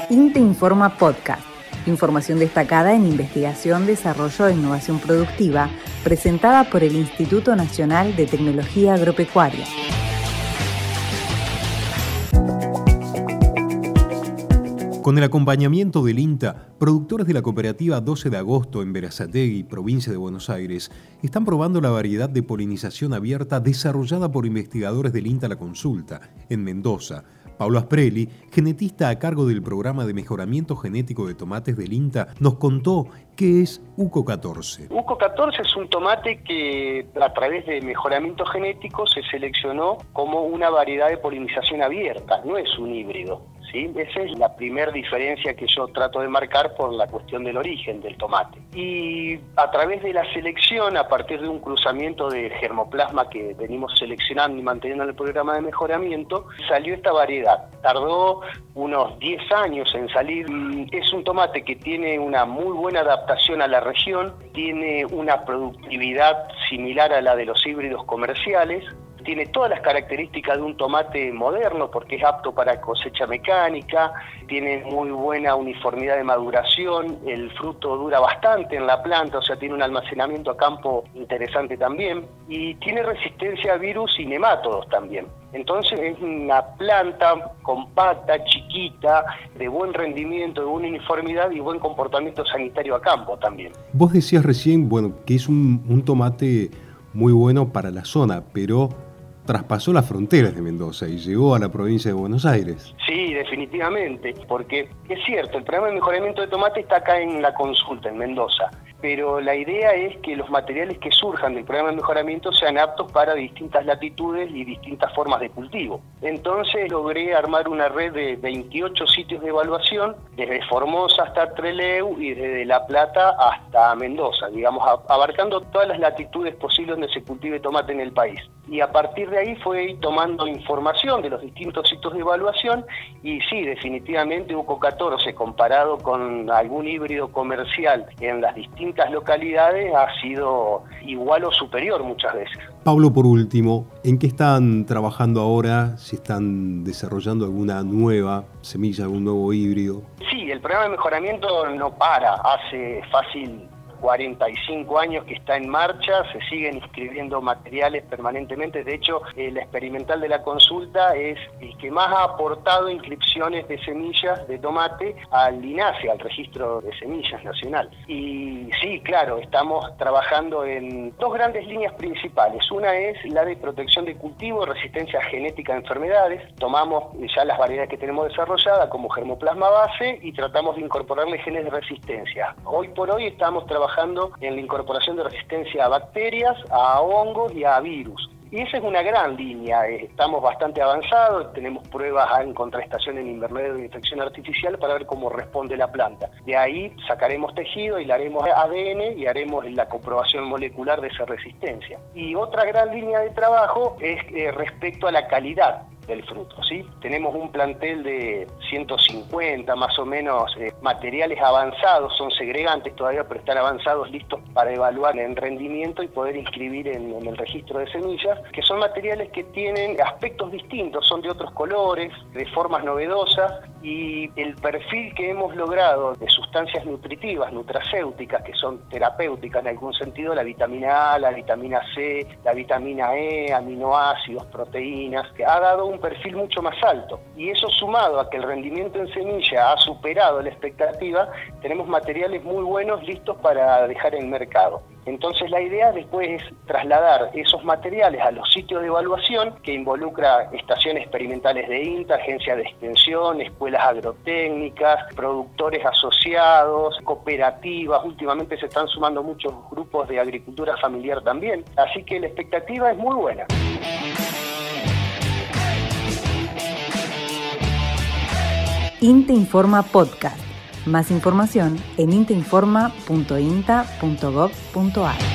INTA Informa Podcast. Información destacada en investigación, desarrollo e innovación productiva, presentada por el Instituto Nacional de Tecnología Agropecuaria. Con el acompañamiento del INTA, productores de la cooperativa 12 de agosto en Berazategui, provincia de Buenos Aires, están probando la variedad de polinización abierta desarrollada por investigadores del INTA La Consulta, en Mendoza. Paulo Asprelli, genetista a cargo del programa de mejoramiento genético de tomates del INTA, nos contó qué es UCO 14. UCO 14 es un tomate que a través de mejoramiento genético se seleccionó como una variedad de polinización abierta, no es un híbrido. ¿Sí? Esa es la primera diferencia que yo trato de marcar por la cuestión del origen del tomate. Y a través de la selección, a partir de un cruzamiento de germoplasma que venimos seleccionando y manteniendo en el programa de mejoramiento, salió esta variedad. Tardó unos 10 años en salir. Es un tomate que tiene una muy buena adaptación a la región, tiene una productividad similar a la de los híbridos comerciales, tiene todas las características de un tomate moderno porque es apto para cosecha mecánica, tiene muy buena uniformidad de maduración, el fruto dura bastante en la planta, o sea, tiene un almacenamiento a campo interesante también, y tiene resistencia a virus y nemátodos también. Entonces es una planta compacta, chiquita, de buen rendimiento, de buena uniformidad y buen comportamiento sanitario a campo también. Vos decías recién, que es un tomate muy bueno para la zona, pero traspasó las fronteras de Mendoza y llegó a la provincia de Buenos Aires. Sí, definitivamente, porque es cierto, el programa de mejoramiento de tomate está acá en La Consulta, en Mendoza, pero la idea es que los materiales que surjan del programa de mejoramiento sean aptos para distintas latitudes y distintas formas de cultivo. Entonces logré armar una red de 28 sitios de evaluación, desde Formosa hasta Trelew y desde La Plata hasta Mendoza, digamos, abarcando todas las latitudes posibles donde se cultive tomate en el país. Y a partir de ahí fue tomando información de los distintos sitios de evaluación y sí, definitivamente UCO 14 comparado con algún híbrido comercial en las distintas localidades ha sido igual o superior muchas veces. Pablo, por último, ¿en qué están trabajando ahora? ¿Si están desarrollando alguna nueva semilla, algún nuevo híbrido? Sí, el programa de mejoramiento no para, hace fácil 45 años que está en marcha, se siguen inscribiendo materiales permanentemente. De hecho, la experimental de La Consulta es el que más ha aportado inscripciones de semillas de tomate al INASE, al Registro de Semillas Nacional. Y sí, claro, estamos trabajando en dos grandes líneas principales. Una es la de protección de cultivo, resistencia genética a enfermedades. Tomamos ya las variedades que tenemos desarrolladas como germoplasma base y tratamos de incorporarle genes de resistencia. Hoy por hoy estamos trabajando en la incorporación de resistencia a bacterias, a hongos y a virus. Y esa es una gran línea, estamos bastante avanzados, tenemos pruebas en contraestación en invernadero de infección artificial para ver cómo responde la planta. De ahí sacaremos tejido y le haremos ADN y haremos la comprobación molecular de esa resistencia. Y otra gran línea de trabajo es respecto a la calidad del fruto, ¿sí? Tenemos un plantel de 150 más o menos materiales avanzados, son segregantes todavía, pero están avanzados, listos para evaluar en rendimiento y poder inscribir en el registro de semillas, que son materiales que tienen aspectos distintos, son de otros colores, de formas novedosas, y el perfil que hemos logrado de sustancias nutritivas, nutracéuticas, que son terapéuticas en algún sentido, la vitamina A, la vitamina C, la vitamina E, aminoácidos, proteínas, que ha dado un perfil mucho más alto, y eso sumado a que el rendimiento en semilla ha superado la expectativa, tenemos materiales muy buenos listos para dejar en mercado. Entonces la idea después es trasladar esos materiales a los sitios de evaluación que involucra estaciones experimentales de INTA, agencias de extensión, escuelas agrotécnicas, productores asociados, cooperativas. Últimamente se están sumando muchos grupos de agricultura familiar también, así que la expectativa es muy buena. INTA Informa Podcast. Más información en intainforma.inta.gov.ar.